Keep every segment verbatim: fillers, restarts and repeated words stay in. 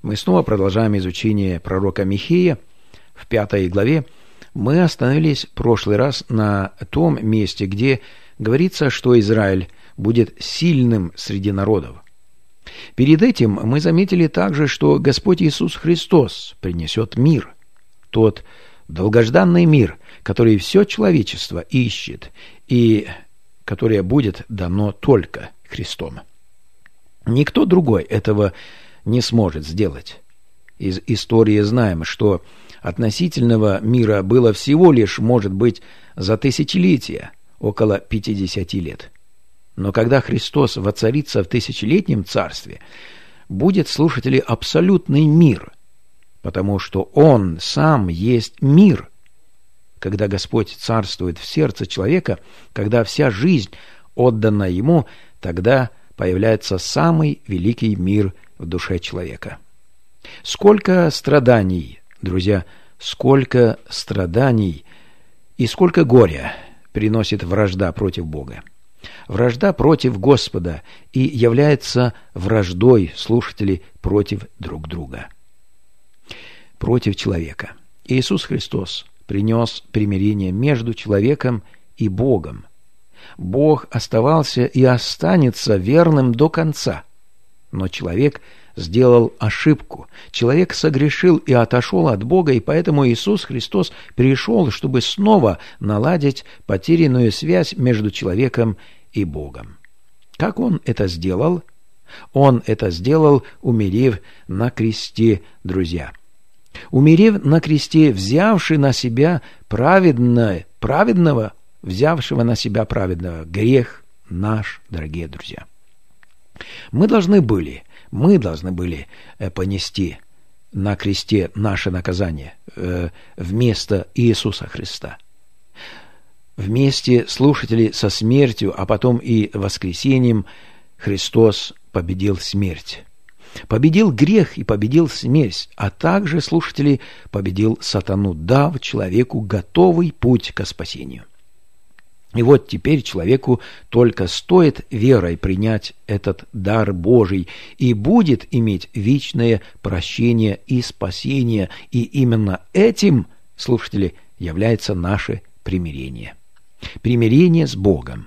Мы снова продолжаем изучение пророка Михея. В пятой главе мы остановились в прошлый раз на том месте, где говорится, что Израиль будет сильным среди народов. Перед этим мы заметили также, что Господь Иисус Христос принесет мир, тот долгожданный мир, который все человечество ищет и которое будет дано только Христом. Никто другой этого не сможет сделать. Из истории знаем, что относительного мира было всего лишь, может быть, за тысячелетия, около пятидесяти лет. Но когда Христос воцарится в тысячелетнем царстве, будет, слушатели, абсолютный мир, потому что Он сам есть мир. Когда Господь царствует в сердце человека, когда вся жизнь отдана Ему, тогда появляется самый великий мир в душе человека. Сколько страданий, друзья, сколько страданий и сколько горя приносит вражда против Бога. Вражда против Господа и является враждой, слушатели, против друг друга. Против человека. Иисус Христос принес примирение между человеком и Богом. Бог оставался и останется верным до конца. Но человек сделал ошибку. Человек согрешил и отошел от Бога, и поэтому Иисус Христос пришел, чтобы снова наладить потерянную связь между человеком и Богом. Как Он это сделал? Он это сделал, умерев на кресте, друзья. Умерев на кресте, взявший на себя праведное, праведного, взявшего на себя праведного грех наш, дорогие друзья. Мы должны были, мы должны были понести на кресте наше наказание э, вместо Иисуса Христа. Вместе, слушатели, со смертью, а потом и воскресением Христос победил смерть. Победил грех и победил смерть, а также, слушатели, победил сатану, дав человеку готовый путь к спасению. И вот теперь человеку только стоит верой принять этот дар Божий и будет иметь вечное прощение и спасение, и именно этим, слушатели, является наше примирение. Примирение с Богом.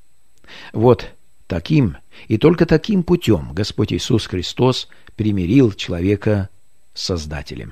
Вот таким и только таким путем Господь Иисус Христос примирил человека с Создателем.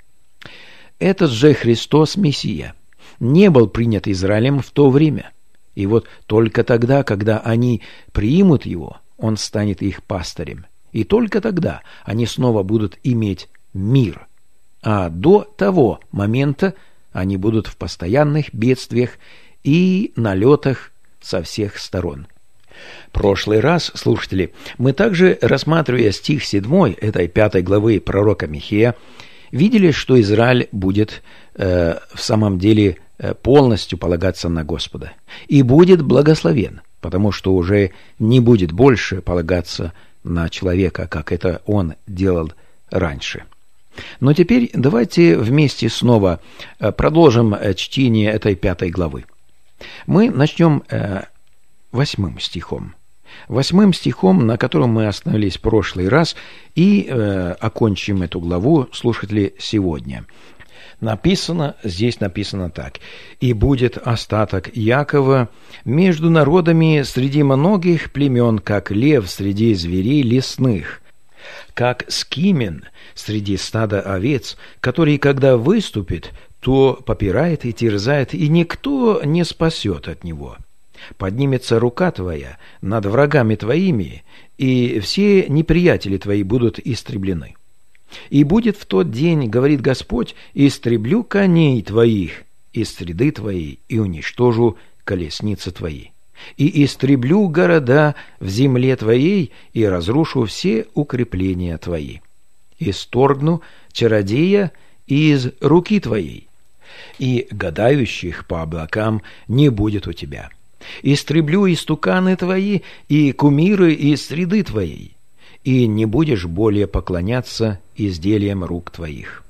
Этот же Христос Мессия не был принят Израилем в то время. И вот только тогда, когда они примут Его, Он станет их пастырем. И только тогда они снова будут иметь мир. А до того момента они будут в постоянных бедствиях и налетах со всех сторон. Прошлый раз, слушатели, мы также, рассматривая стих седьмой этой пятой главы пророка Михея, видели, что Израиль будет э, в самом деле э, полностью полагаться на Господа и будет благословен, потому что уже не будет больше полагаться на человека, как это он делал раньше. Но теперь давайте вместе снова э, продолжим э, чтение этой пятой главы. Мы начнем э, восьмым стихом. Восьмым стихом, на котором мы остановились в прошлый раз, и э, окончим эту главу, слушатели, сегодня. Написано, здесь написано так: «И будет остаток Якова между народами среди многих племен, как лев среди зверей лесных, как скимен среди стада овец, который, когда выступит, то попирает и терзает, и никто не спасет от него. Поднимется рука твоя над врагами твоими, и все неприятели твои будут истреблены. И будет в тот день, говорит Господь, истреблю коней твоих из среды твоей, и уничтожу колесницы твои. И истреблю города в земле твоей, и разрушу все укрепления твои. Исторгну чародея из руки твоей, и гадающих по облакам не будет у тебя. Истреблю истуканы твои и кумиры из среды твоей, и не будешь более поклоняться изделиям рук твоих.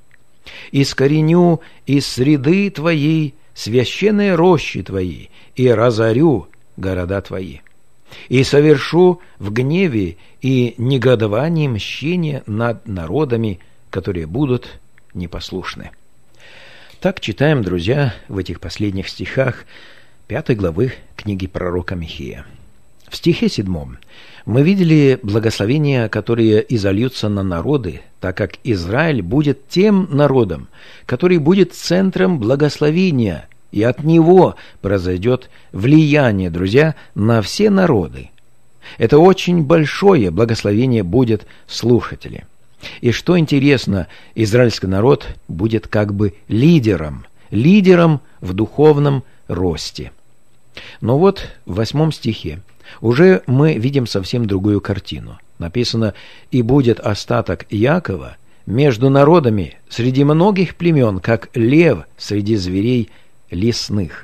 Искореню из среды твоей священные рощи твои, и разорю города твои. и совершу в гневе и негодовании мщение над народами, которые будут непослушны». Так читаем, друзья, в этих последних стихах пятой главы книги пророка Михея. В стихе седьмом мы видели благословения, которые изольются на народы, так как Израиль будет тем народом, который будет центром благословения, и от него произойдет влияние, друзья, на все народы. Это очень большое благословение будет слушатели. И что интересно, израильский народ будет как бы лидером, лидером в духовном росте. Но вот в восьмом стихе уже мы видим совсем другую картину. Написано: «И будет остаток Иакова между народами среди многих племен, как лев среди зверей лесных».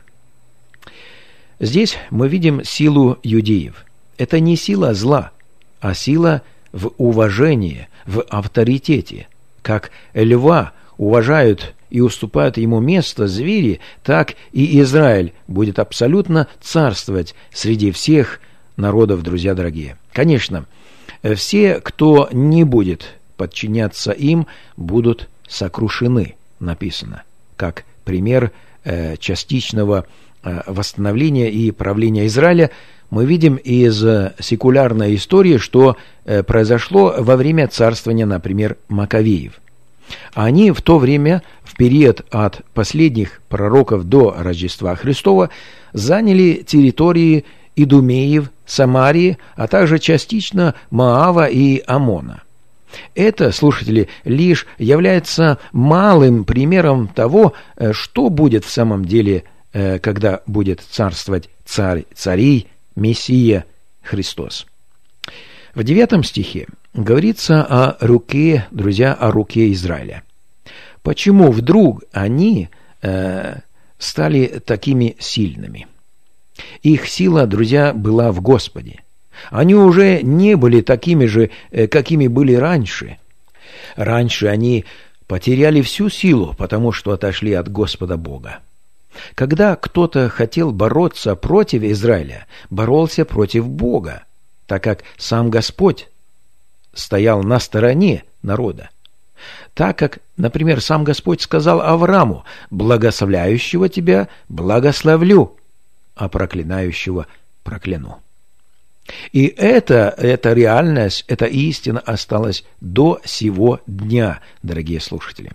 Здесь мы видим силу иудеев. Это не сила зла, а сила в уважении, в авторитете. Как льва уважают и уступают ему место звери, так и Израиль будет абсолютно царствовать среди всех народов, друзья дорогие. Конечно, все, кто не будет подчиняться им, будут сокрушены, написано, как пример э, частичного э, восстановления и правления Израиля. Мы видим из секулярной истории, что э, произошло во время царствования, например, Маковеев. Они в то время, в период от последних пророков до Рождества Христова, заняли территории Идумеев, Самарии, а также частично Моава и Амона. Это, слушатели, лишь является малым примером того, что будет в самом деле, когда будет царствовать царь царей, Мессия Христос. В девятом стихе говорится о руке, друзья, о руке Израиля. Почему вдруг они э, стали такими сильными? Их сила, друзья, была в Господе. Они уже не были такими же, э, какими были раньше. Раньше они потеряли всю силу, потому что отошли от Господа Бога. Когда кто-то хотел бороться против Израиля, боролся против Бога, так как сам Господь стоял на стороне народа. Так как, например, сам Господь сказал Аврааму: «Благословляющего тебя благословлю, а проклинающего прокляну». И это, эта реальность, эта истина осталась до сего дня, дорогие слушатели.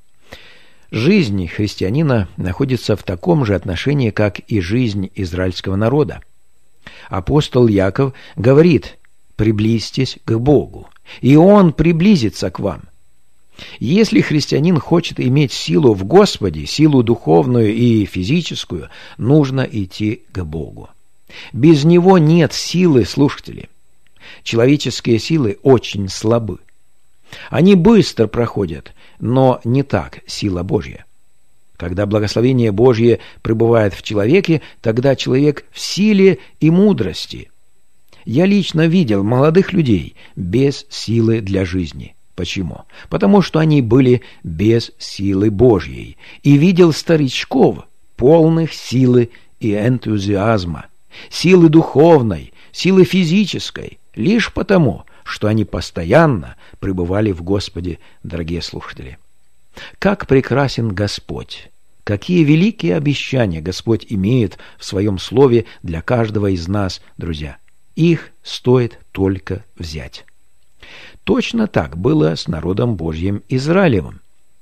Жизнь христианина находится в таком же отношении, как и жизнь израильского народа. Апостол Яков говорит: «Приблизьтесь к Богу, и Он приблизится к вам». Если христианин хочет иметь силу в Господе, силу духовную и физическую, нужно идти к Богу. Без Него нет силы, слушатели. Человеческие силы очень слабы. Они быстро проходят, но не так сила Божья. Когда благословение Божье пребывает в человеке, тогда человек в силе и мудрости. Я лично видел молодых людей без силы для жизни. Почему? Потому что они были без силы Божьей. И видел старичков, полных силы и энтузиазма, силы духовной, силы физической, лишь потому, что они постоянно пребывали в Господе, дорогие слушатели. Как прекрасен Господь! Какие великие обещания Господь имеет в Своем Слове для каждого из нас, друзья! Их стоит только взять. Точно так было с народом Божьим Израилевым.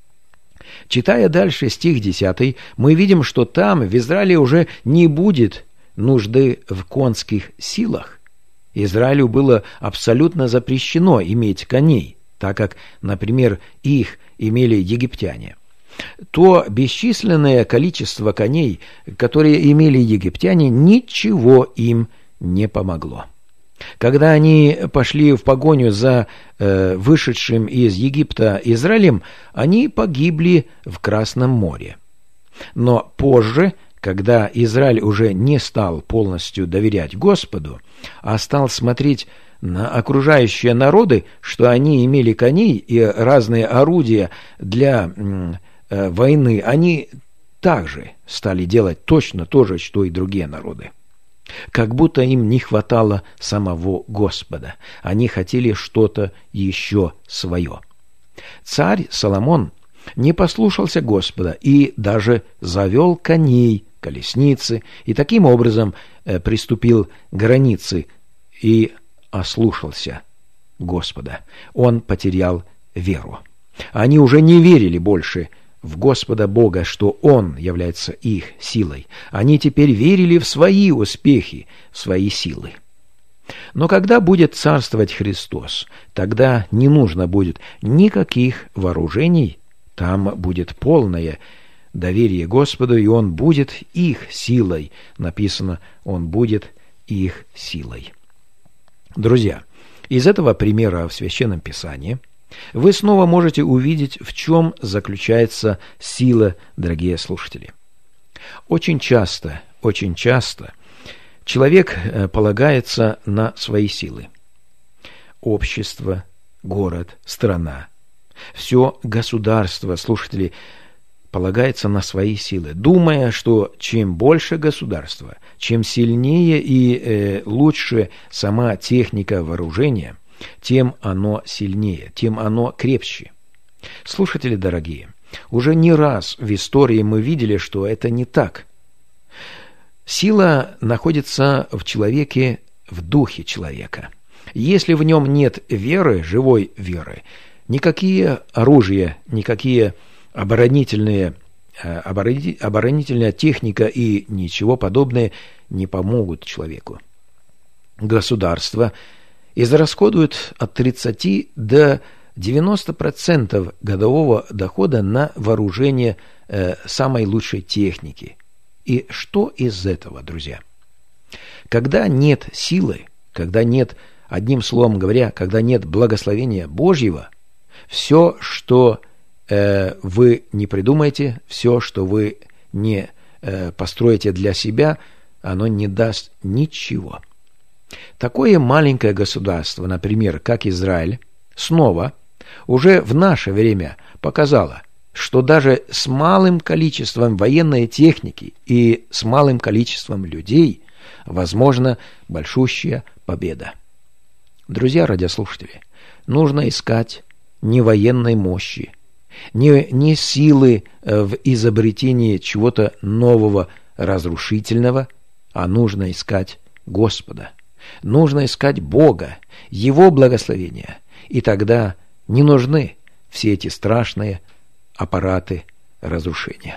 Читая дальше стих десятый, мы видим, что там, в Израиле, уже не будет нужды в конских силах. Израилю было абсолютно запрещено иметь коней, так как, например, их имели египтяне. То бесчисленное количество коней, которые имели египтяне, ничего им не помогло. Когда они пошли в погоню за э, вышедшим из Египта Израилем, они погибли в Красном море. Но позже, когда Израиль уже не стал полностью доверять Господу, а стал смотреть на окружающие народы, что они имели коней и разные орудия для э, войны, они также стали делать точно то же, что и другие народы. Как будто им не хватало самого Господа. Они хотели что-то еще свое. Царь Соломон не послушался Господа и даже завел коней, колесницы, и таким образом э, приступил к границе и ослушался Господа. Он потерял веру. Они уже не верили больше в Господа Бога, что Он является их силой. Они теперь верили в свои успехи, в свои силы. Но когда будет царствовать Христос, тогда не нужно будет никаких вооружений, там будет полное доверие Господу, и Он будет их силой. Написано, Он будет их силой. Друзья, из этого примера в Священном Писании вы снова можете увидеть, в чем заключается сила, дорогие слушатели. Очень часто, очень часто человек полагается на свои силы. Общество, город, страна, все государство, слушатели, полагается на свои силы, думая, что чем больше государства, чем сильнее и э, лучше сама техника вооружения, тем оно сильнее, тем оно крепче. Слушатели дорогие, уже не раз в истории мы видели, что это не так. Сила находится в человеке, в духе человека. Если в нем нет веры, живой веры, никакие оружия, никакие оборонительные, оборонительная техника и ничего подобное не помогут человеку. Государство израсходует от тридцати до девяноста процентов годового дохода на вооружение э, самой лучшей техники. И что из этого, друзья? Когда нет силы, когда нет, одним словом говоря, когда нет благословения Божьего, все, что э, вы не придумаете, все, что вы не э, построите для себя, оно не даст ничего. Такое маленькое государство, например, как Израиль, снова уже в наше время показало, что даже с малым количеством военной техники и с малым количеством людей возможна большущая победа. Друзья радиослушатели, нужно искать не военной мощи, не, не силы в изобретении чего-то нового, разрушительного, а нужно искать Господа. Нужно искать Бога, Его благословения, и тогда не нужны все эти страшные аппараты разрушения.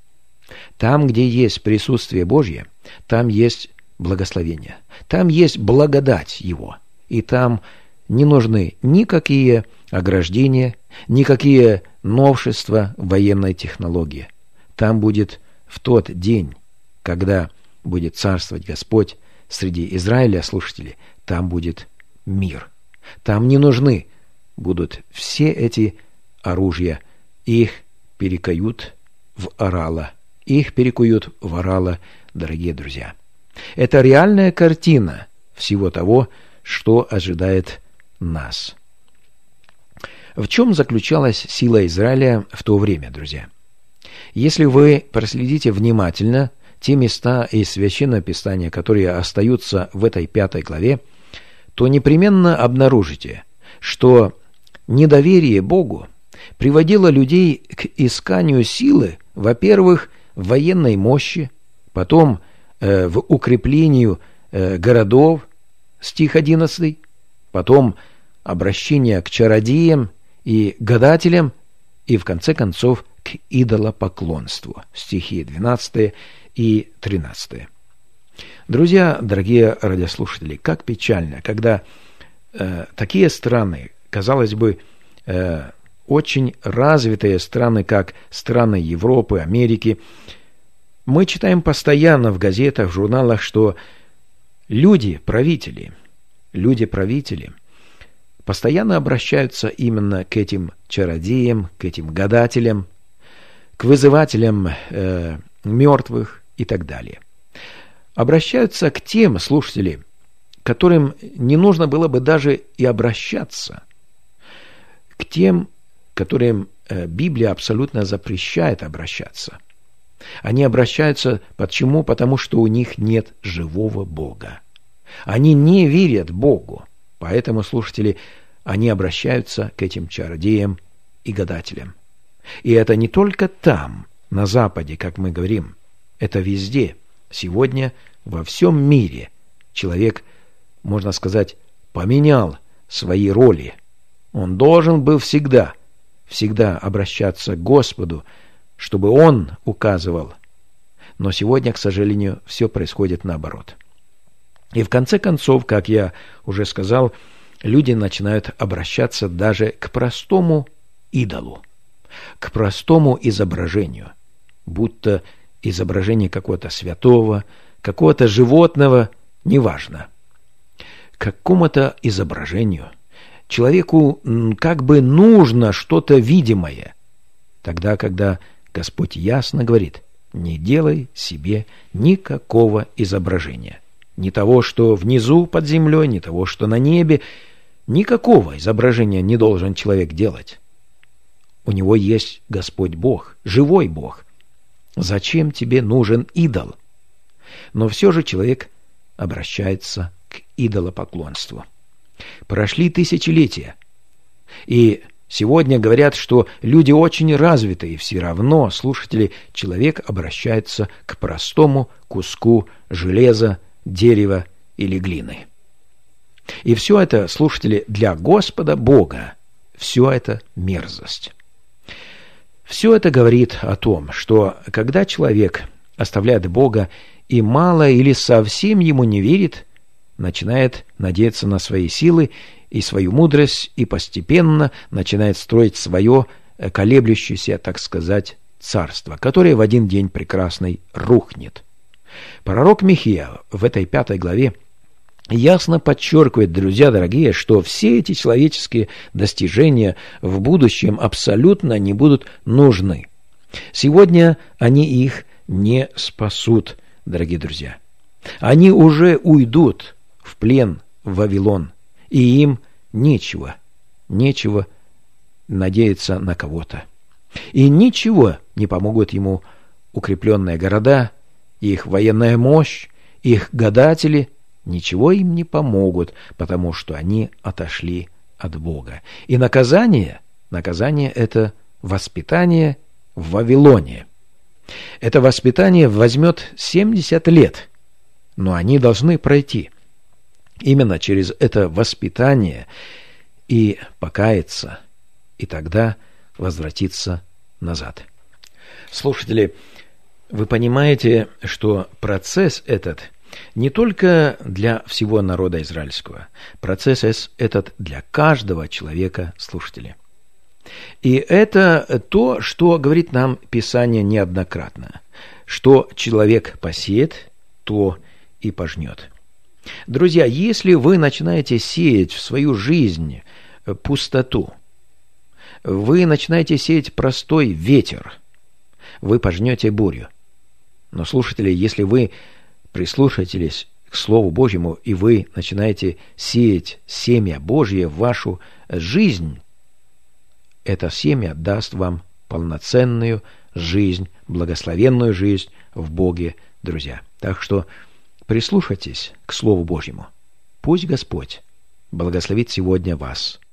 Там, где есть присутствие Божье, там есть благословение, там есть благодать Его, и там не нужны никакие ограждения, никакие новшества военной технологии. Там будет в тот день, когда будет царствовать Господь среди Израиля, слушатели, там будет мир. Там не нужны будут все эти оружия. Их перекуют в орала. Их перекуют в орала, дорогие друзья. Это реальная картина всего того, что ожидает нас. В чем заключалась сила Израиля в то время, друзья? Если вы проследите внимательно те места из Священного Писания, которые остаются в этой пятой главе, то непременно обнаружите, что недоверие Богу приводило людей к исканию силы, во-первых, в военной мощи, потом э, в укреплению э, городов, стих одиннадцатый, потом обращение к чародеям и гадателям, и в конце концов к идолопоклонству, стихи двенадцатый и тринадцатый. Друзья, дорогие радиослушатели, как печально, когда э, такие страны, казалось бы, э, очень развитые страны, как страны Европы, Америки, мы читаем постоянно в газетах, в журналах, что люди, правители, люди-правители постоянно обращаются именно к этим чародеям, к этим гадателям, к вызывателям э, мертвых и так далее. Обращаются к тем, слушатели, которым не нужно было бы даже и обращаться, к тем, которым Библия абсолютно запрещает обращаться. Они обращаются, почему? Потому что у них нет живого Бога. Они не верят Богу. Поэтому, слушатели, они обращаются к этим чародеям и гадателям. И это не только там, на Западе, как мы говорим. Это везде. Сегодня во всем мире человек, можно сказать, поменял свои роли. Он должен был всегда, всегда обращаться к Господу, чтобы Он указывал. Но сегодня, к сожалению, все происходит наоборот. И в конце концов, как я уже сказал, люди начинают обращаться даже к простому идолу, к простому изображению, будто изображение какого-то святого, какого-то животного, неважно, к какому-то изображению. Человеку как бы нужно что-то видимое, тогда, когда Господь ясно говорит: не делай себе никакого изображения. Ни того, что внизу под землей, ни того, что на небе. Никакого изображения не должен человек делать. У него есть Господь Бог, живой Бог. Зачем тебе нужен идол? Но все же человек обращается к идолопоклонству. Прошли тысячелетия, и сегодня говорят, что люди очень развитые, и все равно, слушатели, человек обращается к простому куску железа, дерева или глины. И все это, слушатели, для Господа Бога, все это мерзость. Все это говорит о том, что когда человек оставляет Бога и мало или совсем ему не верит, начинает надеяться на свои силы и свою мудрость, и постепенно начинает строить свое колеблющееся, так сказать, царство, которое в один день прекрасный рухнет. Пророк Михея в этой пятой главе ясно подчеркивает, друзья дорогие, что все эти человеческие достижения в будущем абсолютно не будут нужны. Сегодня они их не спасут, дорогие друзья. Они уже уйдут в плен в Вавилон, и им нечего, нечего надеяться на кого-то. И ничего не помогут ему укрепленные города, их военная мощь, их гадатели, ничего им не помогут, потому что они отошли от Бога. И наказание, наказание – это воспитание в Вавилоне. Это воспитание возьмет семьдесят лет, но они должны пройти именно через это воспитание и покаяться, и тогда возвратиться назад. Слушатели, вы понимаете, что процесс этот не только для всего народа израильского, процесс этот для каждого человека, слушатели. И это то, что говорит нам Писание неоднократно, что человек посеет, то и пожнет. Друзья, если вы начинаете сеять в свою жизнь пустоту, вы начинаете сеять простой ветер, вы пожнете бурю. Но, слушатели, если вы прислушаетесь к Слову Божьему, и вы начинаете сеять семя Божье в вашу жизнь, это семя даст вам полноценную жизнь, благословенную жизнь в Боге, друзья. Так что прислушайтесь к Слову Божьему. Пусть Господь благословит сегодня вас